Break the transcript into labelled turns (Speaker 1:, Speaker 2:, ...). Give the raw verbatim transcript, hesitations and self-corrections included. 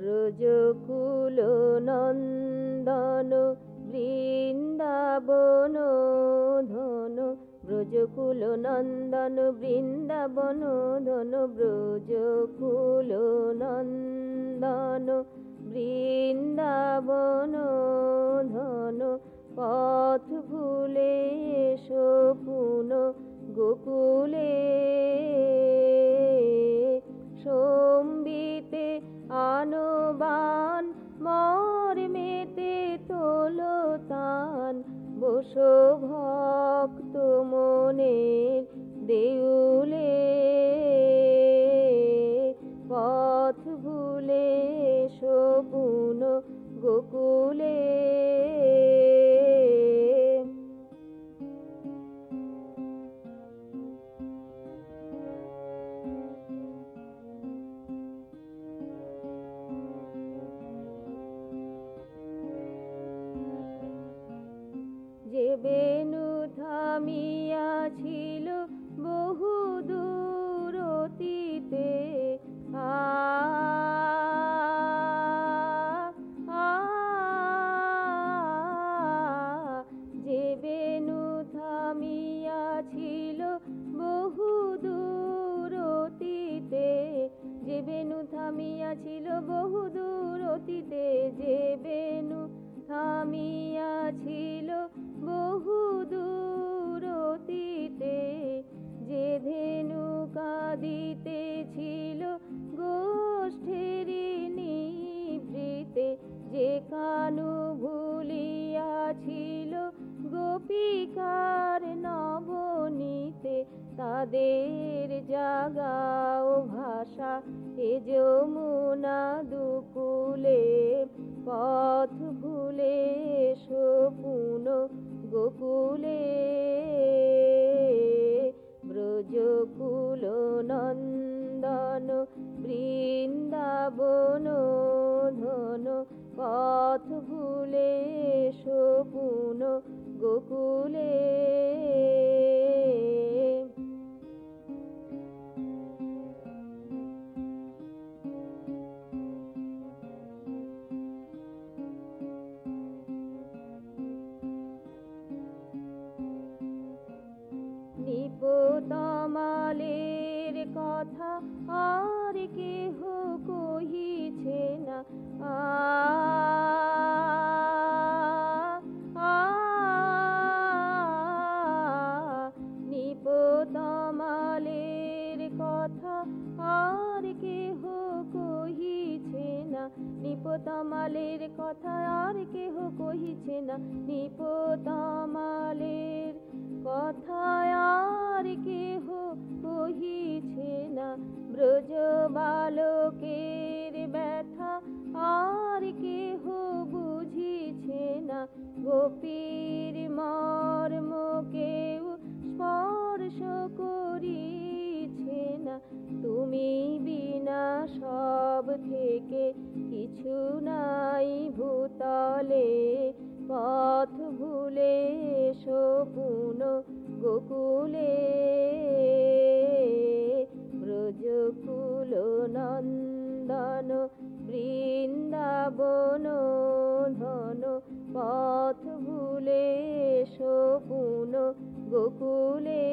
Speaker 1: ব্রজকুল নন্দন বৃন্দাবন ধন, ব্রজকুল নন্দন বৃন্দাবন ধন, ব্রজকুল নন্দন বৃন্দাবন ধন। পথ ভুলে এসো পুন গোকুলে, সম্বিতে আনবান মর্মেতে তোলো তান, বসো ভক্ত মনের দেউলে। পথ ভুলে এসো পুন গোকুলে। যে বেণু থামিয়াছিল বহু দূর অতীতে, আ আ যে বেণু থামিয়াছিল বহু দূর অতীতে, যে বেণু থামিয়াছিল বহু দূর অতীতে, যে বেণু থামিয়াছিল বহু দূর অতীতে, যে ধেনু কাঁদিতেছিল গোষ্ঠীরি নিভৃতে, যে কানু ভুলিয়াছিল গোপিকার নবনীতে, তাদের জাগাও ভাষা এ যমুনা দুকুলে। পথ ভুলে এসো পুন গোকুলে, ব্রজকুল নন্দন বৃন্দাবন ধন, পথ ভুলে এসো পুন গোকুলে। নিপতমালের কথা আর কেহ কহিছে না, আ আ নিপতমালের কথা আর কেহ কহিছে না, নিপতমালের কথা আর কেহ কহিছে না, নিপতমালের কথা আর কেহ কহিছে না। ব্রজ বালকের ব্যথা আর কেহ বুঝিছে না, গোপীর মর্ম কেউ স্পর্শ করিছে না। তুমি বিনা সব থেকে কিছু নাই ভূতলে, পথ ভুলে এসো পুন গোকুলে, ব্রজকুল নন্দন বৃন্দাবন ধন, পথ ভুলে এসো পুন গোকুলে।